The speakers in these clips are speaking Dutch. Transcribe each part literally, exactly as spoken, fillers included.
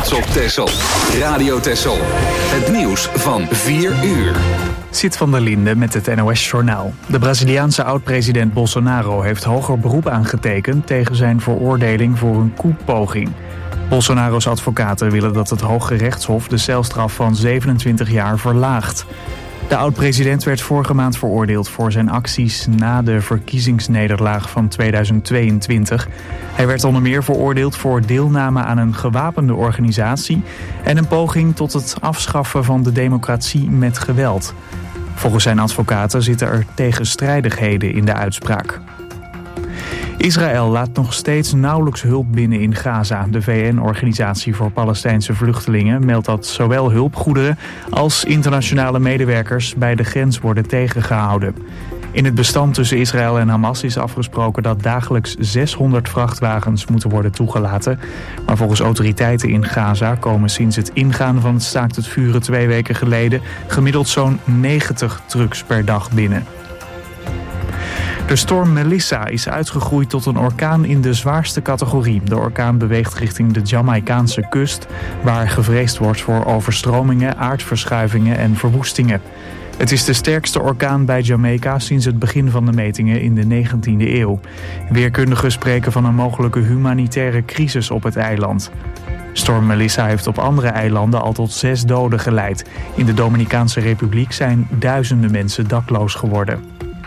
trots op Texel. Radio Texel. Het nieuws van vier uur. Sit van der Linde met het N O S-journaal. De Braziliaanse oud-president Bolsonaro heeft hoger beroep aangetekend tegen zijn veroordeling voor een koepoging. Bolsonaro's advocaten willen dat het Hoge Rechtshof de celstraf van zevenentwintig jaar verlaagt. De oud-president werd vorige maand veroordeeld voor zijn acties na de verkiezingsnederlaag van tweeduizend tweeëntwintig. Hij werd onder meer veroordeeld voor deelname aan een gewapende organisatie en een poging tot het afschaffen van de democratie met geweld. Volgens zijn advocaten zitten er tegenstrijdigheden in de uitspraak. Israël laat nog steeds nauwelijks hulp binnen in Gaza. De V N-organisatie voor Palestijnse vluchtelingen meldt dat zowel hulpgoederen als internationale medewerkers bij de grens worden tegengehouden. In het bestand tussen Israël en Hamas is afgesproken dat dagelijks zeshonderd vrachtwagens moeten worden toegelaten. Maar volgens autoriteiten in Gaza komen sinds het ingaan van het staakt het vuren twee weken geleden gemiddeld zo'n negentig trucks per dag binnen. De storm Melissa is uitgegroeid tot een orkaan in de zwaarste categorie. De orkaan beweegt richting de Jamaicaanse kust, waar gevreesd wordt voor overstromingen, aardverschuivingen en verwoestingen. Het is de sterkste orkaan bij Jamaica sinds het begin van de metingen in de negentiende eeuw. Weerkundigen spreken van een mogelijke humanitaire crisis op het eiland. Storm Melissa heeft op andere eilanden al tot zes doden geleid. In de Dominicaanse Republiek zijn duizenden mensen dakloos geworden.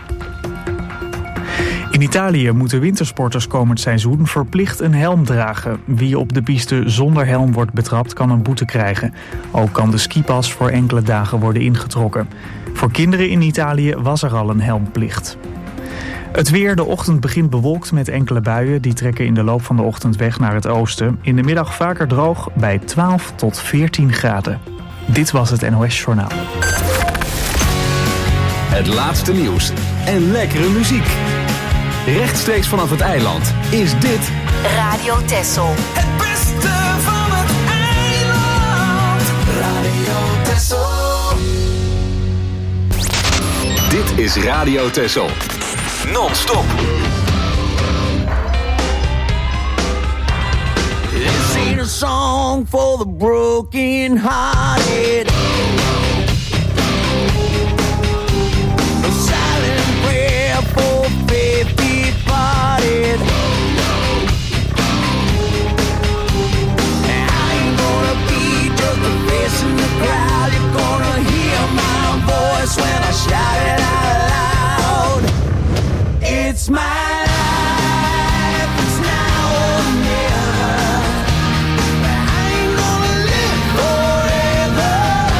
In Italië moeten wintersporters komend seizoen verplicht een helm dragen. Wie op de piste zonder helm wordt betrapt kan een boete krijgen. Ook kan de skipas voor enkele dagen worden ingetrokken. Voor kinderen in Italië was er al een helmplicht. Het weer, de ochtend begint bewolkt met enkele buien. Die trekken in de loop van de ochtend weg naar het oosten. In de middag vaker droog bij twaalf tot veertien graden. Dit was het N O S-journaal. Het laatste nieuws en lekkere muziek. Rechtstreeks vanaf het eiland is dit Radio Texel. Het beste van het eiland. Radio Texel. Dit is Radio Texel. Non-stop. This ain't a song for the broken hearted. A silent prayer for faith departed. I ain't gonna be just a face in the crowd. You're gonna hear my voice when I shout it out loud. It's my life, it's now or never. I ain't gonna live forever.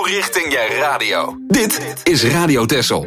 richting je radio. Dit is Radio Texel.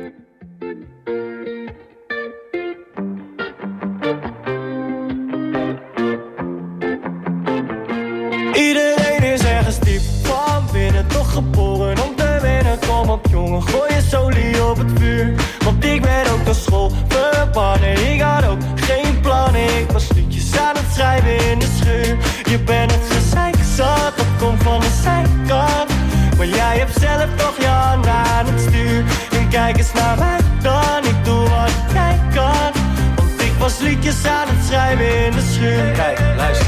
Iedereen is ergens diep van binnen, toch geboren om te winnen. Kom op jongen, gooi je solie op het vuur. Want ik ben ook naar school verbannen. Ik had ook geen plannen. Ik was liedjes aan het schrijven in de schuur. Je bent het gezeik zat, dat komt van de zijkant. Maar jij hebt zelf toch je hand aan het stuur. En kijk eens naar mij dan, ik doe wat jij kan. Want ik was liedjes aan het schrijven in de schuur. Kijk, luister.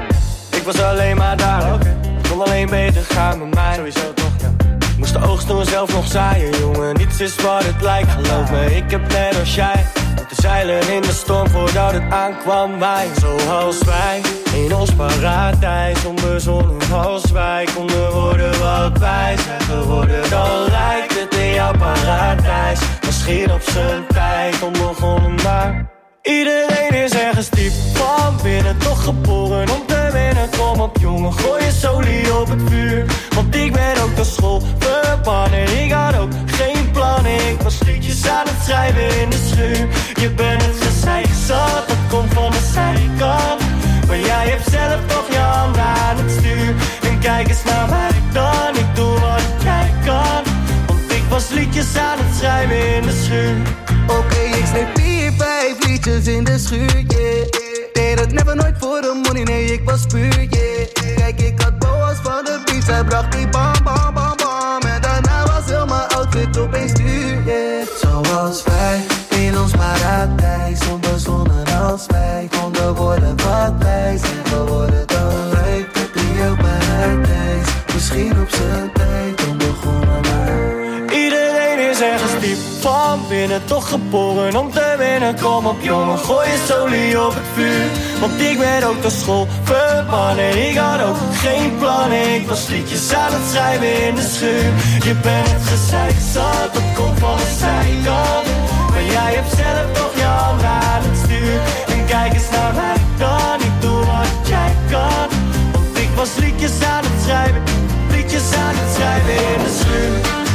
Ik was alleen maar daar, okay. Kon alleen beter gaan met mij. Sowieso toch, ja. Moest de oogst door zelf nog zaaien, jongen. Niets is wat het lijkt, geloof me. Ik heb net als jij moeten zeilen in de storm voordat het aankwam. Wij, zoals wij, in ons paradijs. Onbezonnen als wij konden worden wat wij zijn geworden. Dan lijkt het in jouw paradijs. Misschien op zijn tijd onbegonnen, maar iedereen is ergens diep van binnen, toch geboren om te winnen. Kom op jongen, gooi je solie op het vuur. Want ik ben ook naar school verbannen. Ik had ook geen plannen. Ik was liedjes aan het schrijven in de schuur. Je bent het gezeik zat, dat komt van de zijkant. Maar jij hebt zelf toch je hand aan het stuur. En kijk eens naar mij dan, ik doe wat jij kan. Want ik was liedjes aan het schrijven in de schuur. Oké, okay, ik schreef vier, vijf liedjes in de schuur, yeah. Deed het never nooit voor de money, nee, ik was puur, yeah. Kijk, ik had boas van de beats, hij bracht die bam, bam, bam, bam. En daarna was heel mijn outfit opeens duur, yeah. Zoals wij, in ons paradijs, onbezonnen als wij konden worden wat wij zijn geworden. Dan lijkt het in jouw paradijs, misschien op zijn tijd onbegonnen, maar iedereen is ergens diep van binnen, toch geboren om te winnen. Kom op jongen, gooi je solie op het vuur. Want ik ben ook naar school verbannen. Ik had ook geen plannen. Ik was liedjes aan het schrijven in de schuur. Je bent het gezeik zat, dat komt van de zijkant. Maar jij hebt zelf toch je hand aan het stuur. En kijk eens naar mij dan, ik doe wat jij kan. Want ik was liedjes aan het schrijven, liedjes aan het schrijven in de schuur.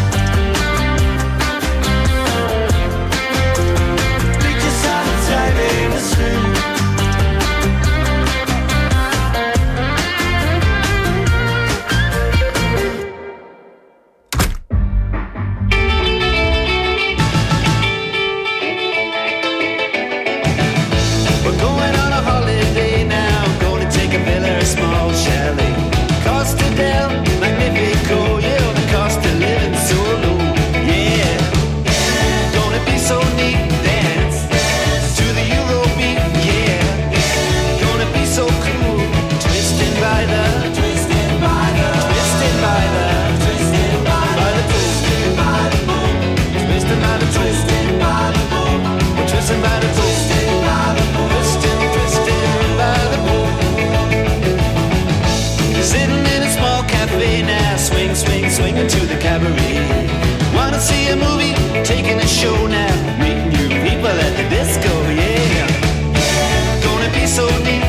In de schuur. We're going on a holiday now, going to take a villa, a small chalet. Costa del Magnifico, yeah, the cost of living so low, yeah. Gonna be so neat. By the, twisted by the, twisted by the, twisted by the, twisted by the boom, twisted by the, twisted by the boom, we're twisted by the, twisted by the boom, twisted, twisted by the boom. Sitting in a small cafe now, swing, swing, swinging to the cabaret. Wanna see a movie, taking a show now, meeting new people at the disco, yeah. Gonna be so neat.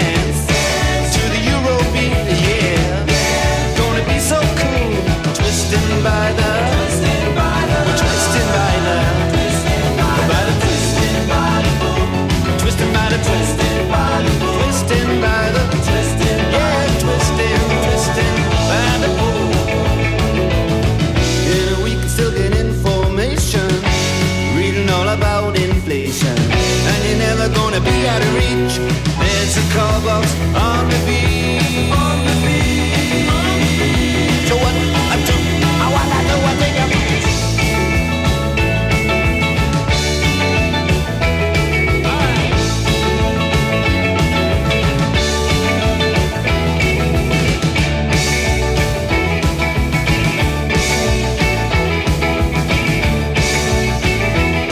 By the, twisted by the, we're twisted by the, twisted by the, twisted by the boom, twisted by the, twisted by the boom, twisted by the, twisted, yeah, twisted, twisted by the boom. In a week, still get information, reading all about inflation, and you're never gonna be out of reach. There's a call box on the beat, on the beat. So what I do? I know what they got.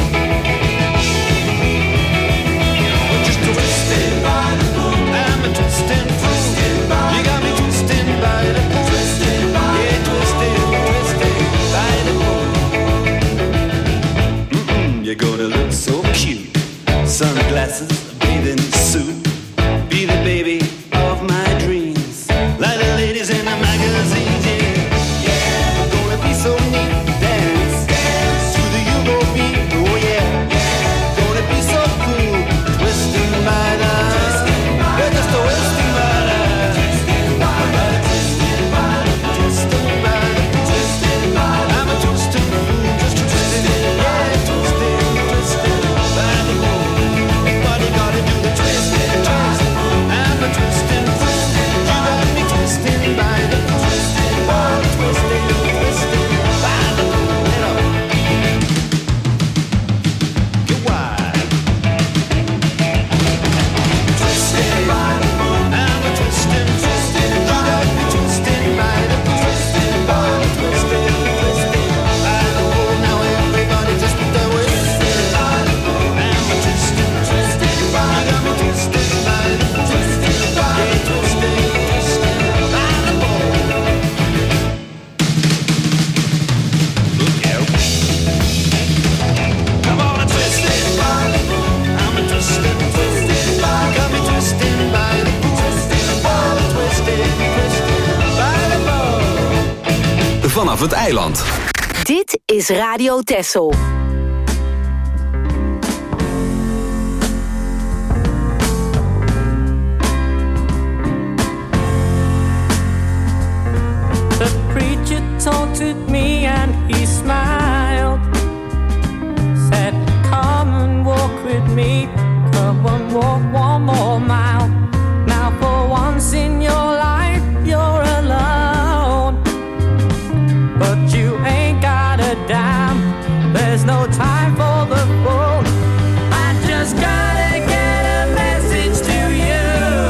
Just twisted by the boom. I'm a twisted. vanaf het eiland. Dit is Radio Texel. The preacher taunted me and he smiled. Said, come and walk with me. Come and walk one more mile. Now for once in your life you're alone. But you ain't got a dime. There's no time for the phone. I just gotta get a message to you.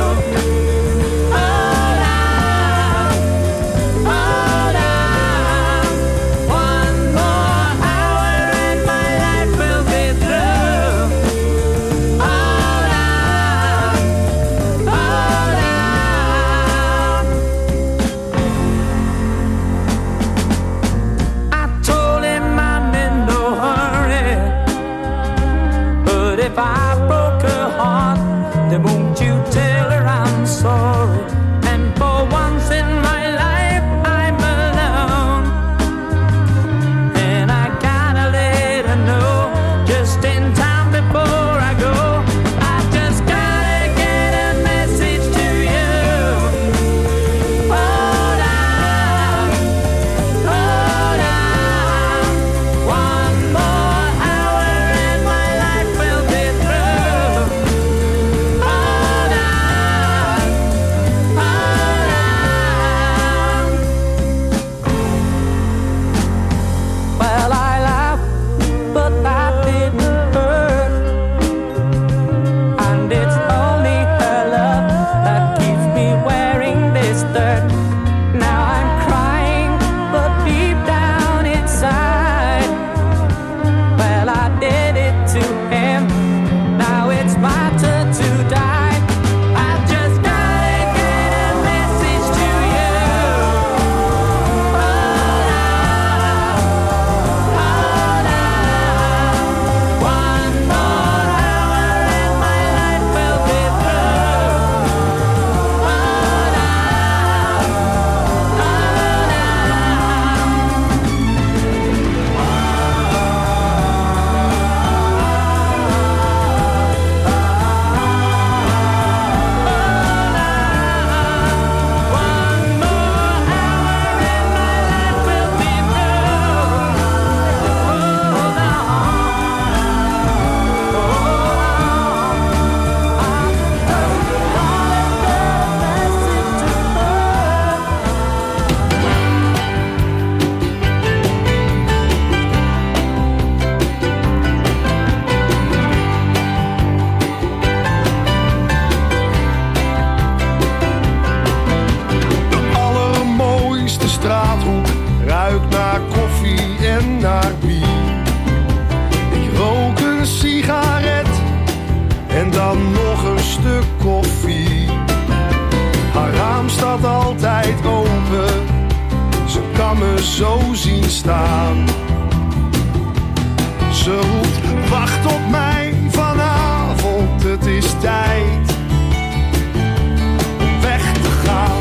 Hold on, hold on. One more hour and my life will be through. Hold on, hold on. I told him I'm in no hurry, but if I broke her heart, then won't you tell her I'm sorry? And for once in my life I'm alone, and I gotta let her know just in time before I go. I just gotta get a message to you. Hold on, hold on. One more hour and my life will be through. Hold on, hold on. Well, I laughed, but that didn't hurt. And it's only her love that keeps me wearing this dirt. Now I'm crying, but deep down inside, well, I did it to him. Now it's my turn to die. I just gotta get a message to you. Hold on, hold on. One more hour and my life will be through. Hold on, hold One more hour and my life will be through. Hold De allermooiste straathoek ruikt naar koffie en naar bier. Ik rook een sigaret en dan nog een stuk koffie. Haar raam staat altijd open, ze kan me zo zien staan. Ze roept, wacht op mij vanavond, het is tijd om weg te gaan.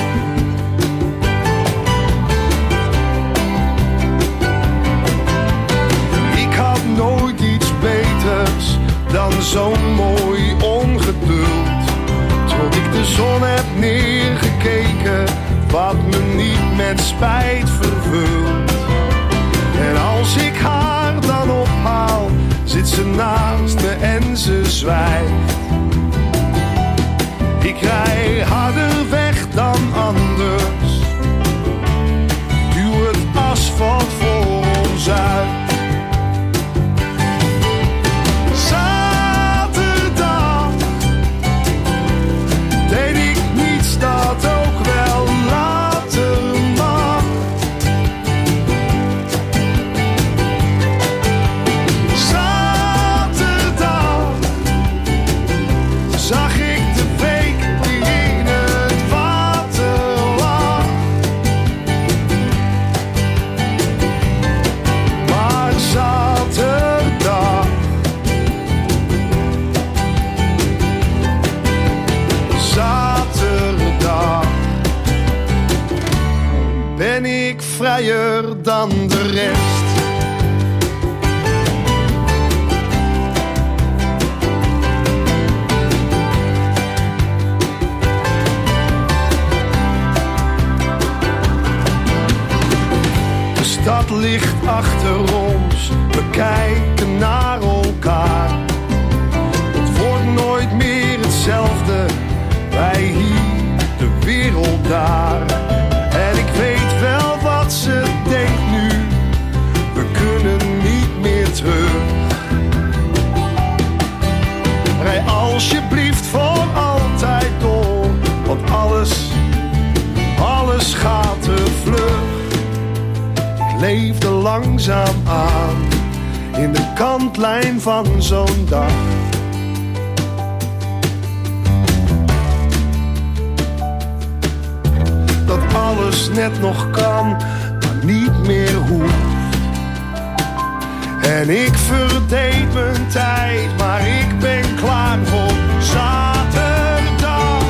Ik had nooit iets beters dan zo'n mooi ongeduld. Tot ik de zon heb neergekeken, wat me niet met spijt vervult. En als ik haar dan ophaal, zit ze naast me en ze zwijgt. Ik rij harder weg dan anders, duw het asfalt voor ons uit. Zaterdag deed ik niets dat ook wel later mag. Zaterdag zag ik de week die ik vrijer dan de rest. De stad ligt achter ons, we kijken naar elkaar. Het wordt nooit meer hetzelfde, wij hier, de wereld daar. En ik weet wel wat ze denkt nu, we kunnen niet meer terug. Rij alsjeblieft voor altijd door, want alles, alles gaat te vlug. Ik leefde langzaam aan, in de kantlijn van zo'n dag. Dat alles net nog kan, maar niet meer hoeft. En ik verdeed mijn tijd, maar ik ben klaar voor zaterdag.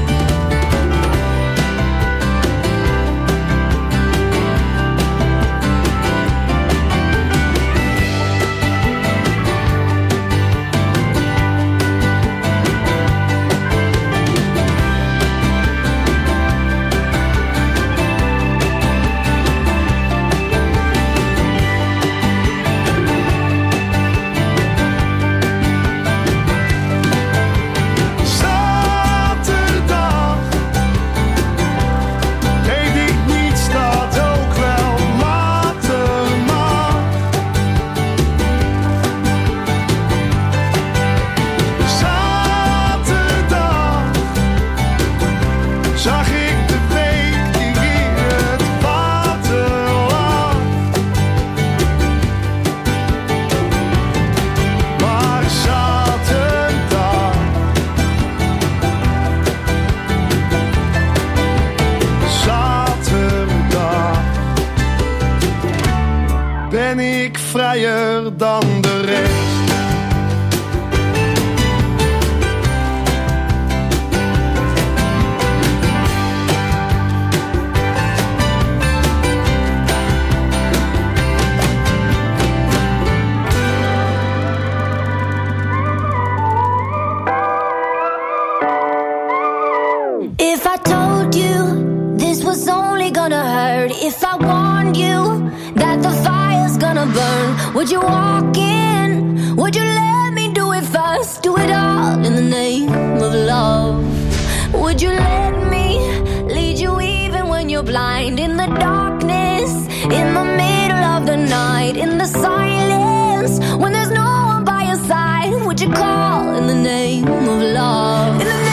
Vrijer dan de rest. If I told you this was only gonna hurt, if I warned you that the fire's gonna burn, would you walk in? Would you let me do it first? Do it all in the name of love. Would you let me lead you even when you're blind? In the darkness, in the middle of the night, in the silence, when there's no one by your side, would you call in the name of love? In the name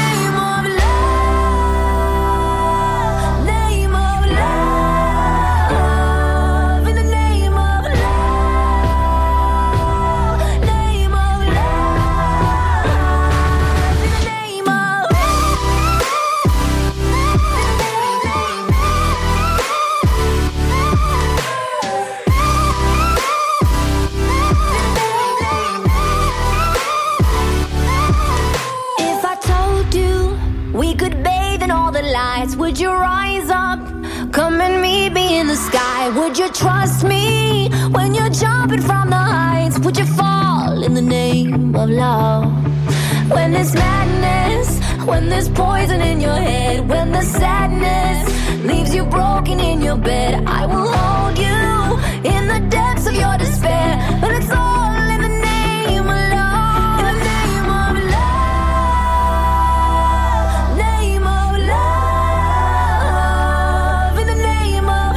would you rise up, come and meet me in the sky? Would you trust me when you're jumping from the heights? Would you fall in the name of love? When there's madness, when there's poison in your head, when the sadness leaves you broken in your bed, I will hold you in the depths of your despair. But it's all in the name of love. In the name of love, name of love. In the name of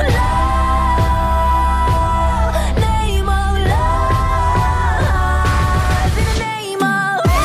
love, name of love. In the name of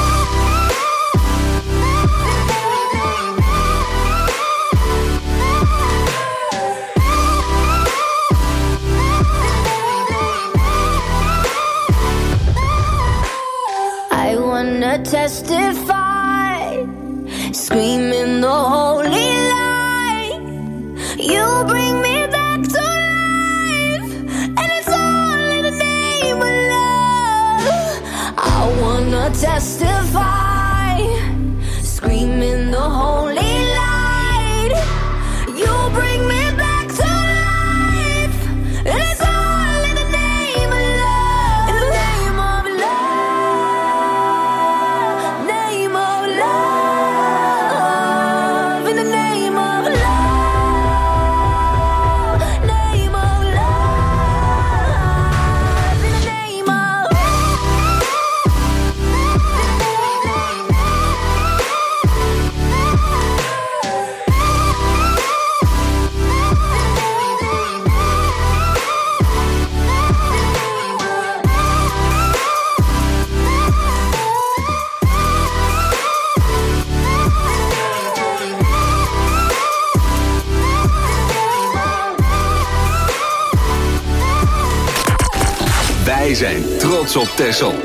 I wanna testify, screaming the holy light. You bring me back to life, and it's all in the name of love. I wanna testify, screaming the holy light. You bring me back to life, Wij zijn trots op Texel.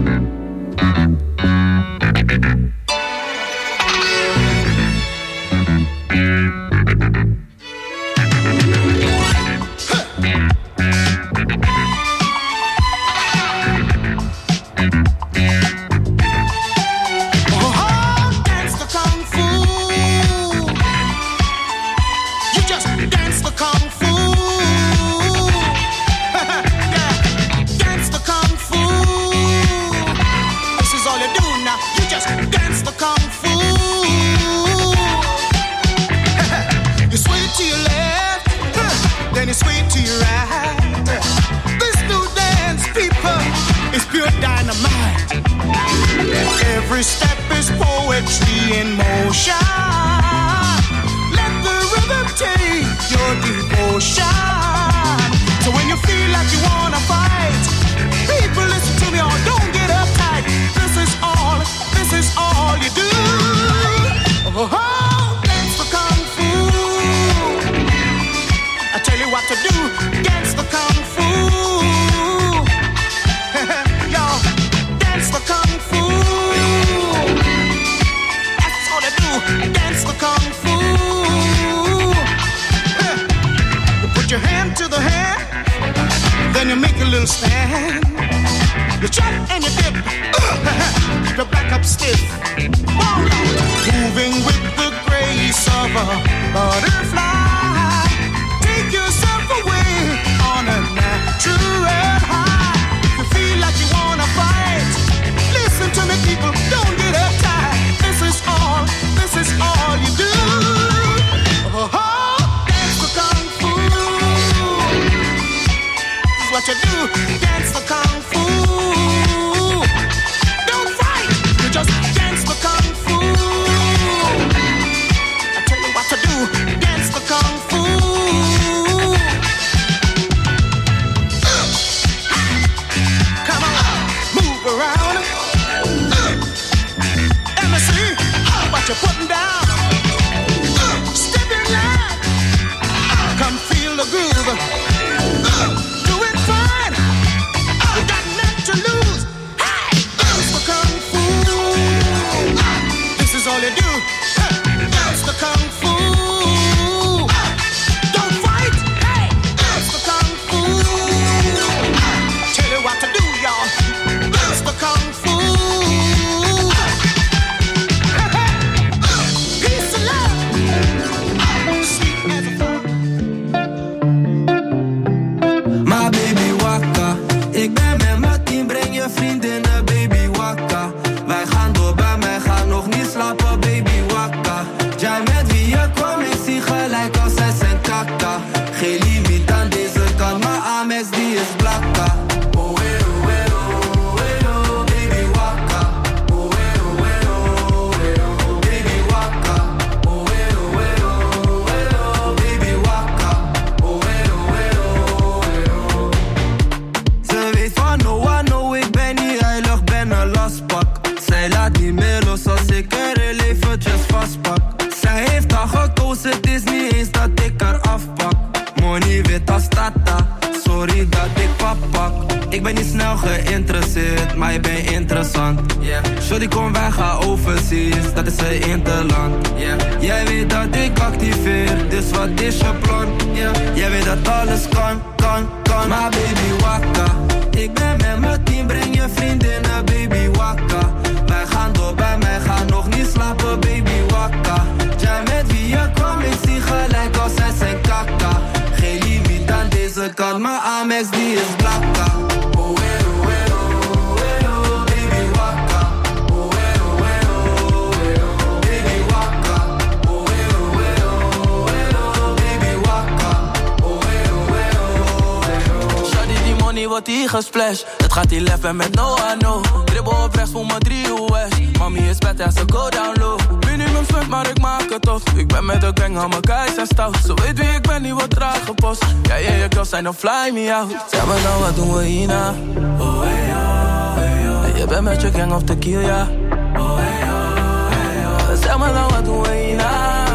Gesplash, het gaat hier leven met no I know. Dribbel op rechts voor mijn drie U S. Mami is bad en ze go down low. Minimum stunt, maar ik maak het af. Ik ben met de gang, aan mijn guys en stout. Zo weet wie ik ben, niet wat traag gepost. Ja, ja, je girls zijn dan fly me out. Zeg maar nou, wat doen we hierna? Oh, hey, oh, hey, oh. En je bent met je gang of tequila. Oh, hey, oh, hey, oh. Zeg maar nou, wat doen we hierna?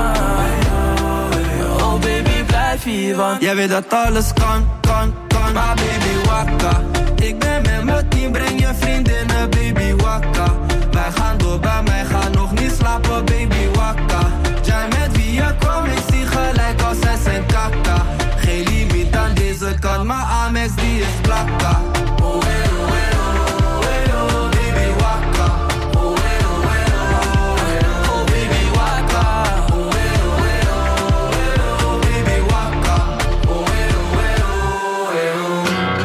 Oh, baby, blijf hier, want jij weet dat alles kan, kan, kan. Maar baby, wakka, ik ben met tien, breng je vriendinnen, baby wakka. Wij gaan door, bij mij gaan nog niet slapen, baby wakka. Jij met wie je kwam, ik zie gelijk als zij zijn kaka. Geen limiet aan deze kant, maar Amex die is plakka. Oh, hey, oh, hey, oh, hey, oh, baby wakka. Oh, hey, oh, hey, oh, hey, oh, baby wakka. Oh, hey, oh, hey, oh, hey, oh, baby wakka. Oh, hey, oh, hey, oh, hey, oh.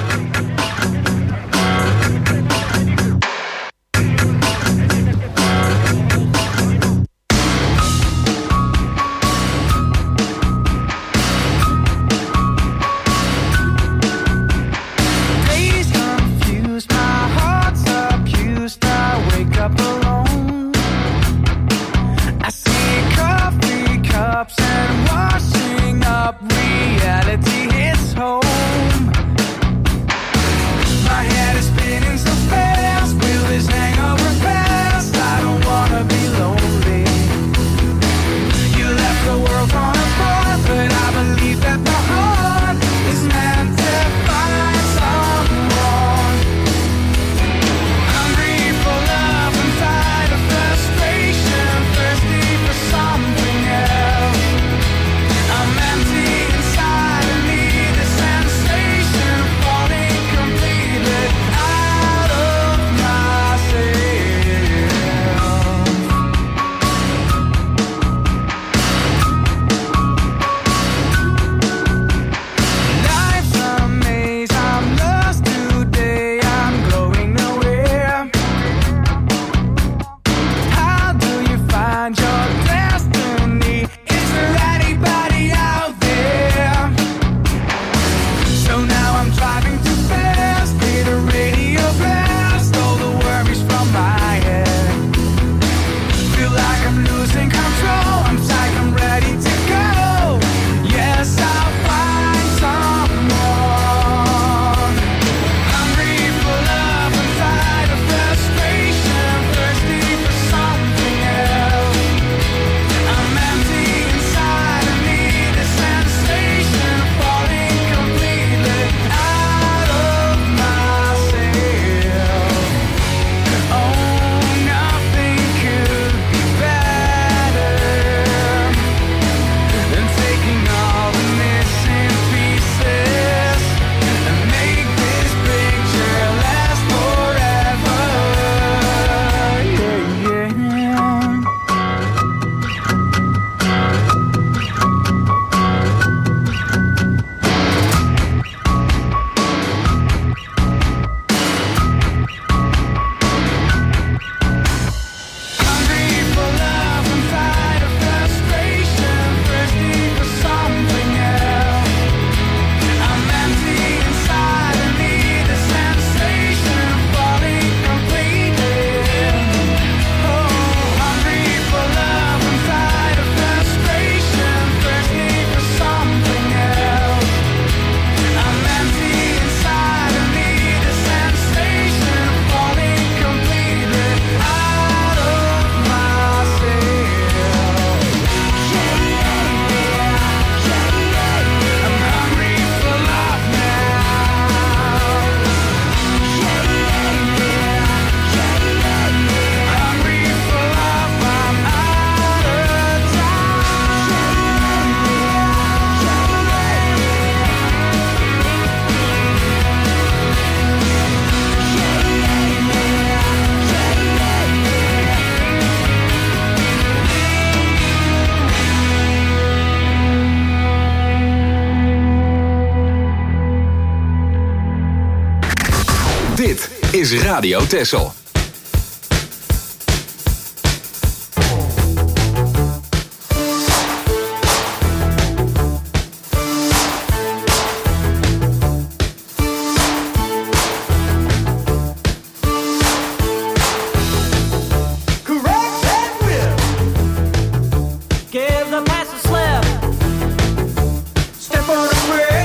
is Radio Texel.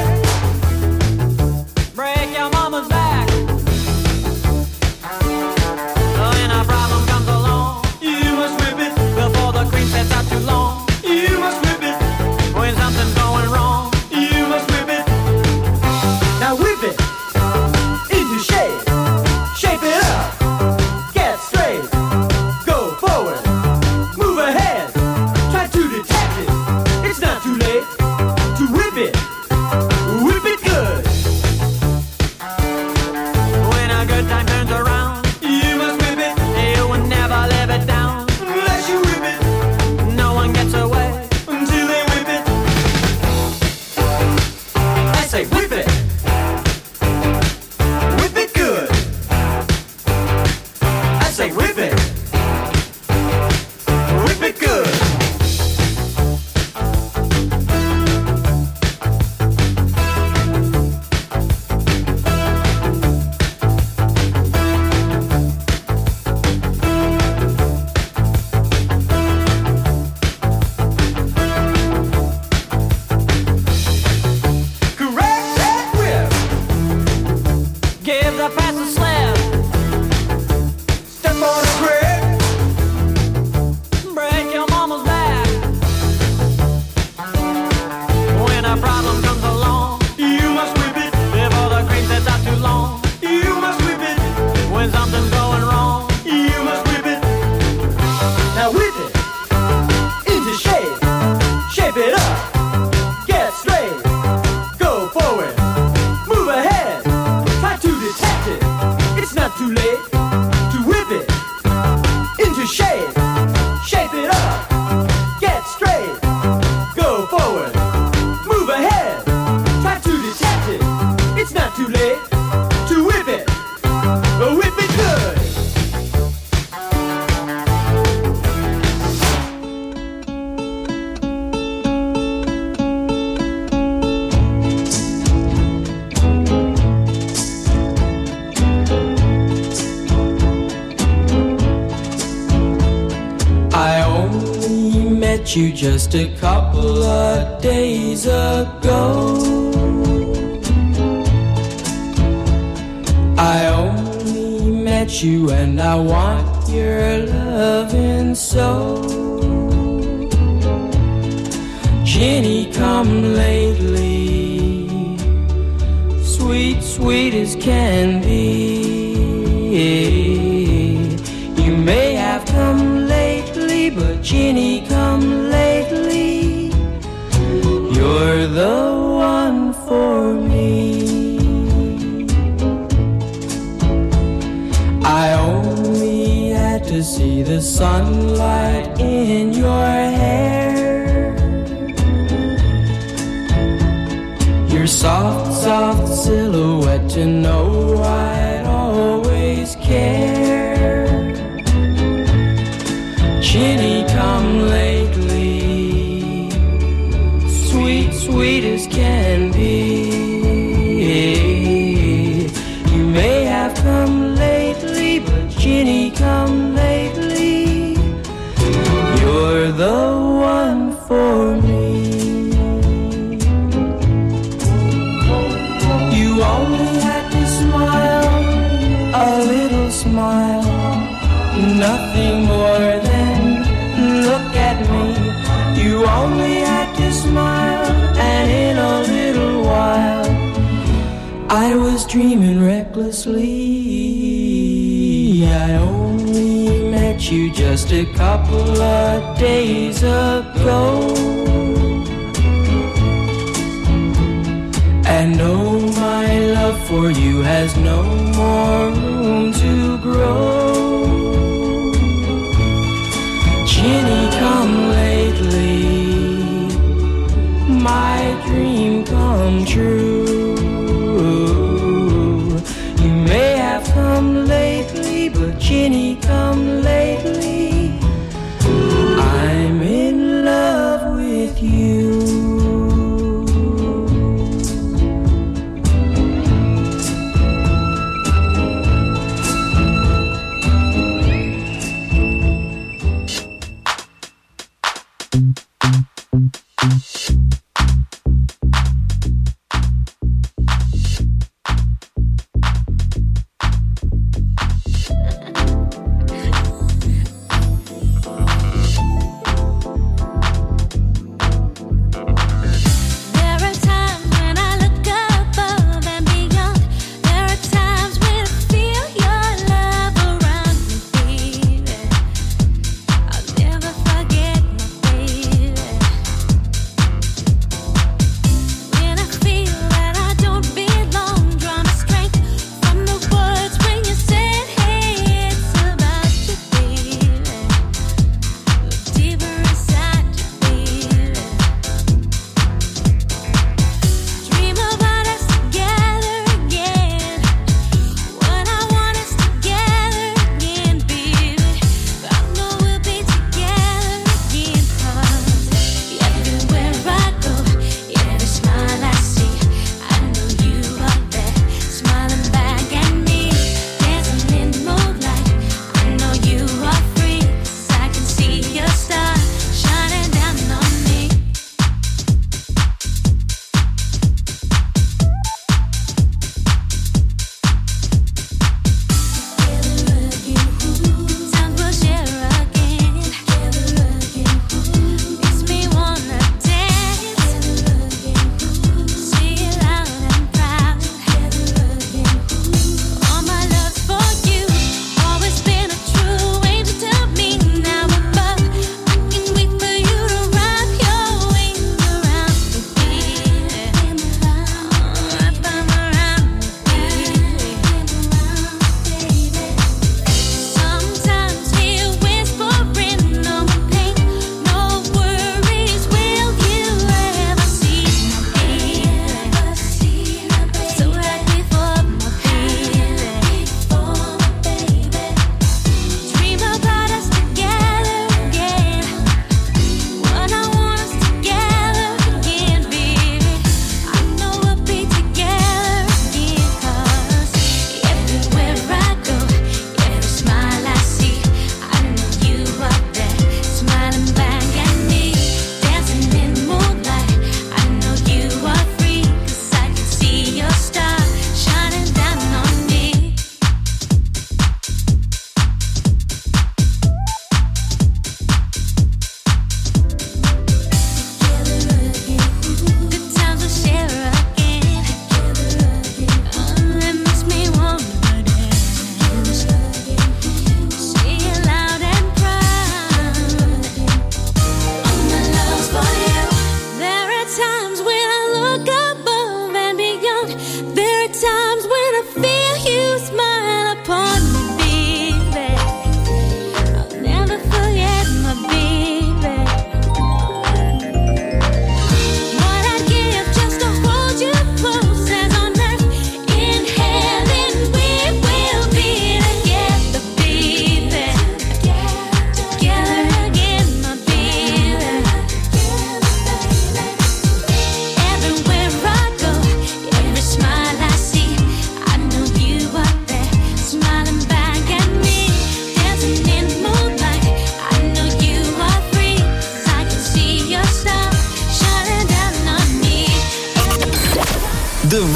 Break your mama's back. met you just a couple of days ago. I only met you and I want your loving so. Jenny, come lately, sweet, sweet as can be. You may have come lately, but Jenny, come lately. You're the one for me. I only had to see the sunlight in your hair. Your soft, soft silhouette to know I'd always care. Jenny, come lately, sweet, sweet as can be. You may have come lately, but Jenny, come lately. You're the one for me. You only had to smile, a little smile, nothing more than look at me. You only had to smile, and in a little while I was dreaming recklessly. I only met you just a couple of days ago. And oh, my love for you has no more room to grow. Jenny, come lately, my dream come true. You may have come lately, but Jenny, come lately. I'm in love with you.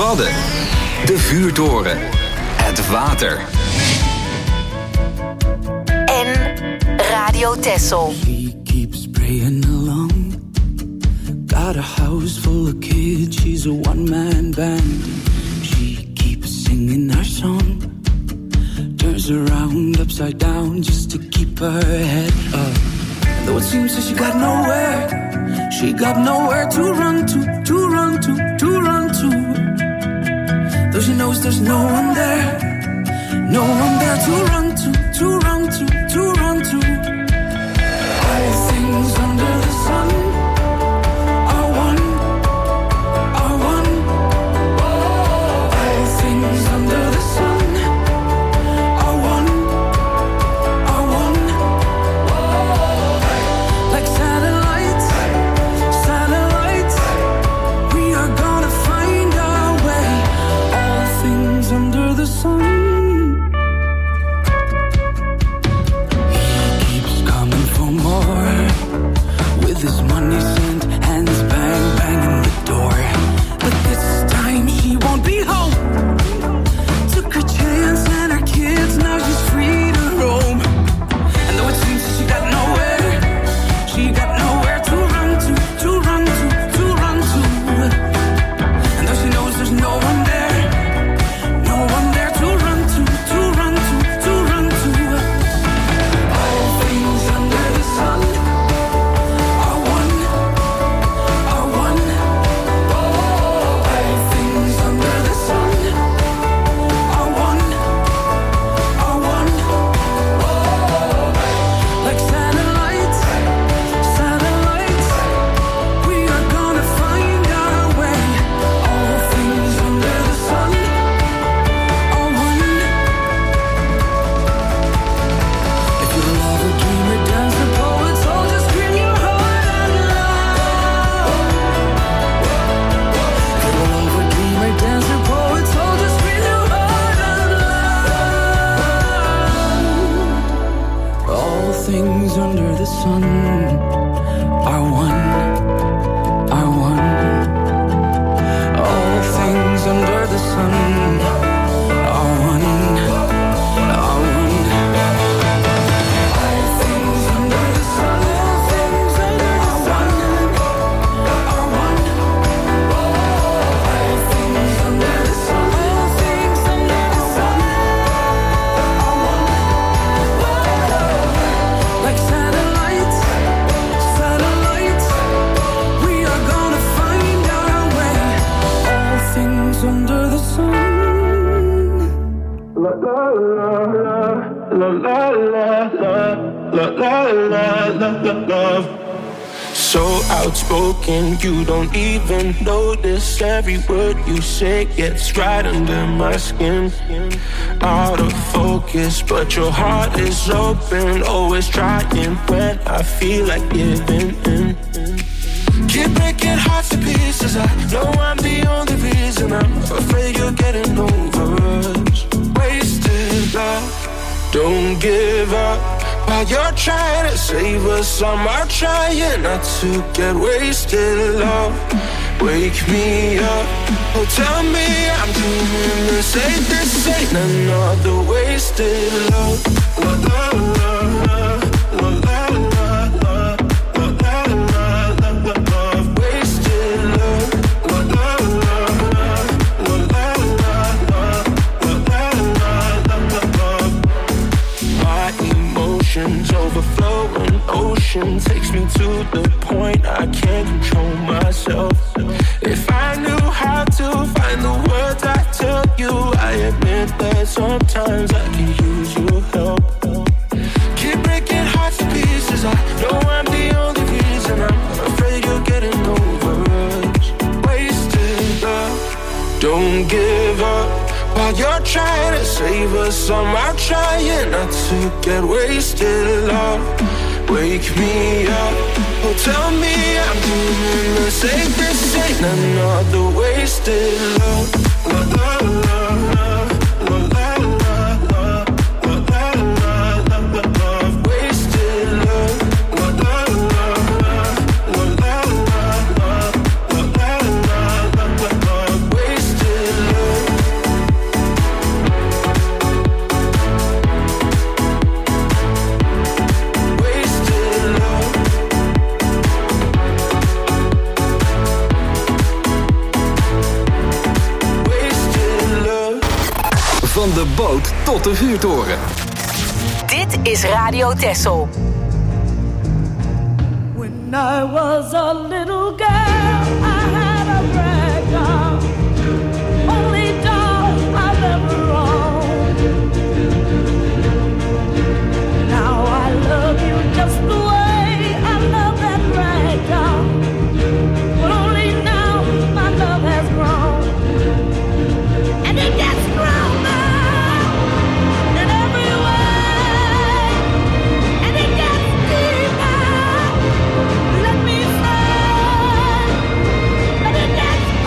Wadden. De vuurtoren. Het water. En Radio Texel. She keeps praying along. Got a house full of kids, she's a one-man band. She keeps singing her song. Turns around upside down just to keep her head up. And though it seems that she got nowhere, she got nowhere to run to, to run to, to run to. Though she knows there's no one there, no one there to run to, to run to, to run to. All things under the sun are one, are one. All things under the sun are one, are one. Like satellites, satellites, we are gonna find our way. All things under the sun. This money sent, hands bang, banging the door. But this time she won't be home. Took her chance and her kids, now she's free to roam. And though it seems that she got nowhere, she got nowhere to run to, to run to, to run to. And though she knows there's no one there, no one there to run to, to run to, to run to. All things under the sun. Things under the sun are one, are one. All things under the sun are one, are one. All things under the sun, all things under the sun are one. All things under the sun, all things under the sun are one. Like satellites, satellites, we are gonna find our way. All things under the sun. La la la la la la la la la la la love. So outspoken, you don't even notice. Every word you say gets right under my skin. Out of focus, but your heart is open. Always trying when I feel like giving in. Keep breaking hearts to pieces. I know I'm the only reason. I'm afraid you're getting over us. Wasted love. Don't give up while you're trying to save us. I'm out trying not to get wasted. Love, wake me up. Oh, tell me I'm doing the same. This ain't another wasted love. La la la la la la la la la la la la. Wasted love. La la la la la la la la la. My emotions overflowing ocean takes me to the point I can't control myself. If I knew how to find the words I tell you, I admit that sometimes I can use your help. Keep breaking hearts to pieces. I know I'm the only reason. I'm afraid you're getting over us. Wasted love. Don't give up while you're trying to save us. I'm out trying not to get wasted. Love, wake me up. Oh, tell me I'm doing the same. This ain't another wasted love. La la la la la la la la la la la. Wasted love. La la la la la la la la la la la. Wasted boot tot de vuurtoren. Dit is Radio Texel. When I was a little girl, I had a rag doll, only doll I've ever owned. Now I love you just the way I love that rag doll, but only now my love has grown, and it gets stronger in every way, and it gets deeper. Let me say, but it gets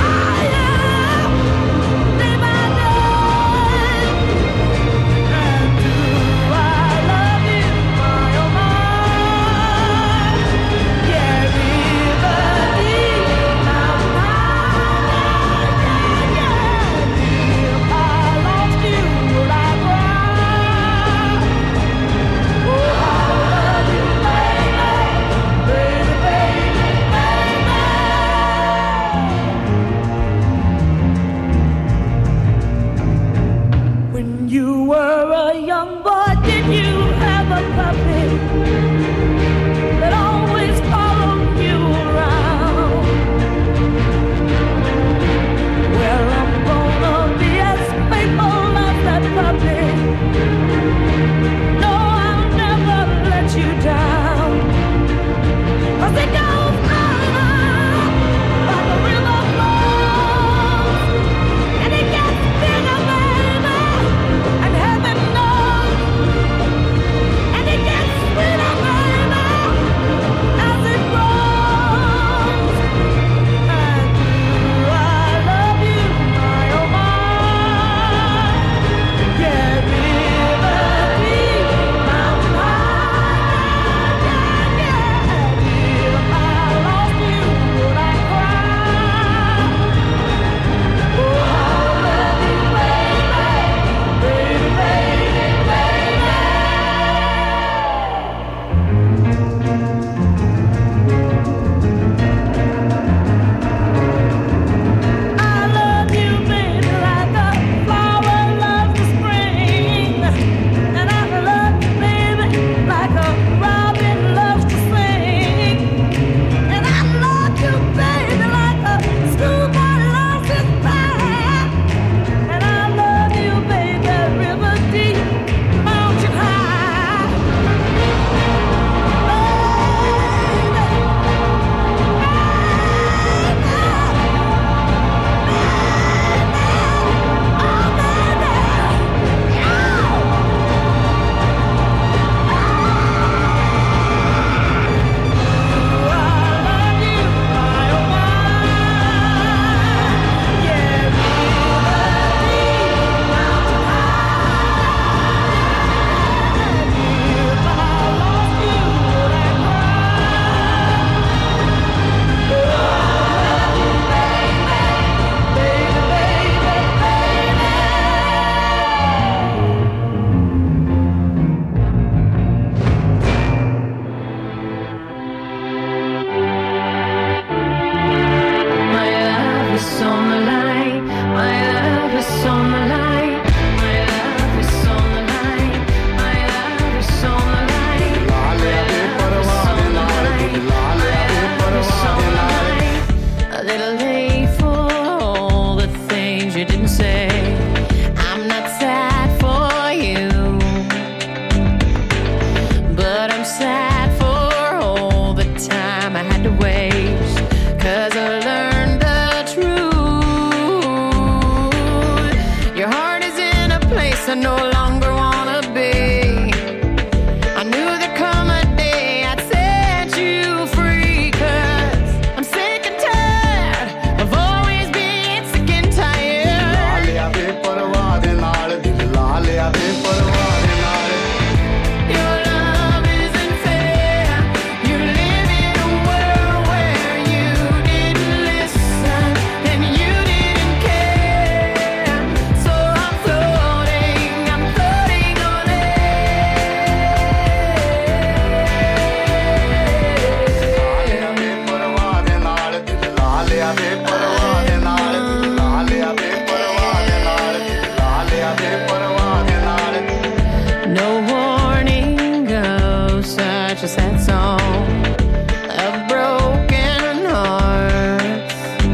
sad song of broken hearts.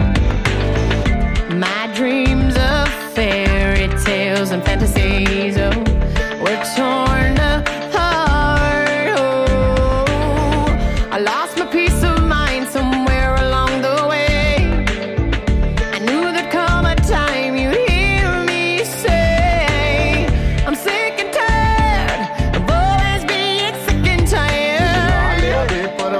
My dreams of fairy tales and fantasies, oh, were torn apart. Oh, I lost my peace of mind somewhere along the way. I knew there'd come a time you'd hear me say, I'm sick and tired of always being sick and tired.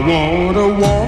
wanna walk